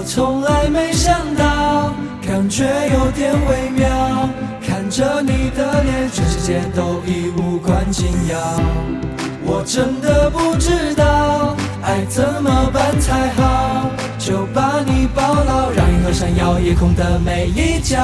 从来没想到，感觉有点微妙。看着你的脸，全世界都已无关紧要。我真的不知道爱怎么办才好，就把你抱牢，让银河闪耀夜空的每一角。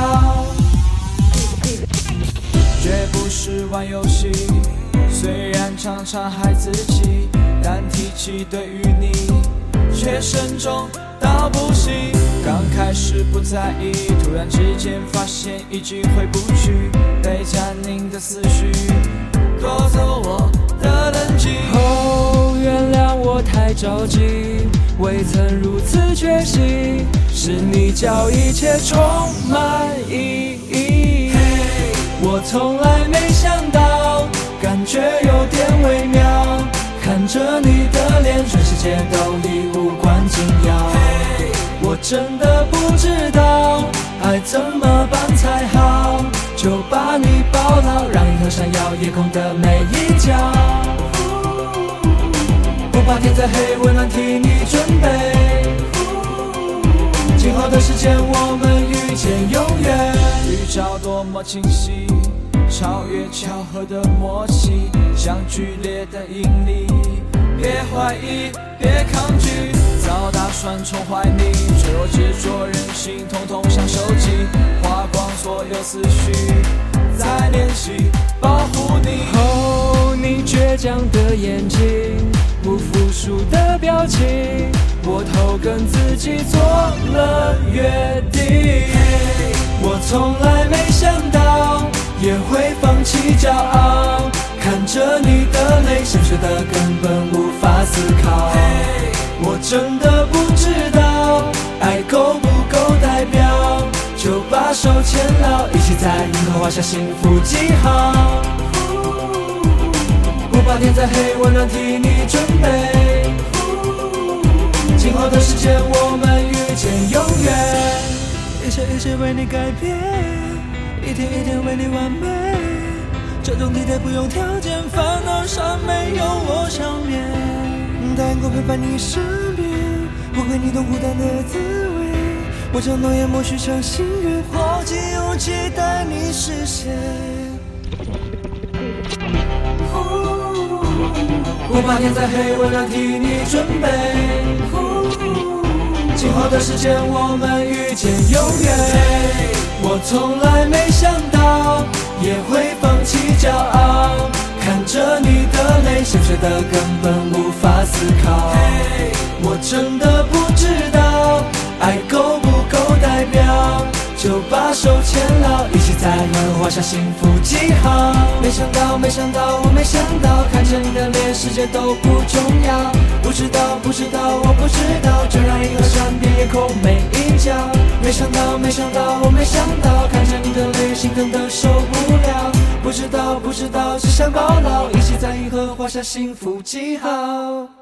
绝不是玩游戏，虽然常常害自己，但提起对于你却慎重到不行。刚开始不在意，突然之间发现已经回不去，被占领的思绪夺走我的冷静。哦，原谅我太着急，未曾如此决心，是你叫一切充满意义。我从来没想到，感觉有点微妙。看着你的脸，全世界都已无关紧要。我真的不知道爱怎么办才好，就把你抱牢，让银河闪耀夜空的每一角。不怕天再黑，温暖替你准备。今后的时间，我们遇见永远。预兆多么清晰，超越巧合的默契，像剧烈的引力。别怀疑，别抗拒，早打算宠坏你，脆弱执着任性，统统想收集，花光所有思绪，再练习保护你。哦，你倔强的眼睛，不服输的表情，我偷跟自己做了约定。我从来没想到也会放弃骄傲，看着你的泪，深邃的根本无法思考。我真的不知道爱够不够代表，就把手牵牢，一起在银河画下幸福记号。不怕天再黑，温暖替你准备。今后的时间，我们遇见永远。一切一切为你改变，一天一天为你完美。这种体贴不用条件，烦恼上没有我想念。答应过陪伴你身边，不会你懂孤单的滋味。我将诺言默许成心愿，花季有期待你实现。不怕天再黑，温暖替你准备。今后的时间，我们遇见永远。我从来没想到也会放弃骄傲，看着你的泪，深邃的根本无法思考。我真的不知道爱够不够代表，就把手牵牢，一起在银河画下幸福记号。没想到，没想到，我没想到，看着你的脸，世界都不重要。不知道，不知道，我不知道，就让银河闪遍夜空每一角。没想到，没想到，我没想到，看着你的泪，心疼的受不了。不知道，不知道，只想抱牢，一起在银河画下幸福记号。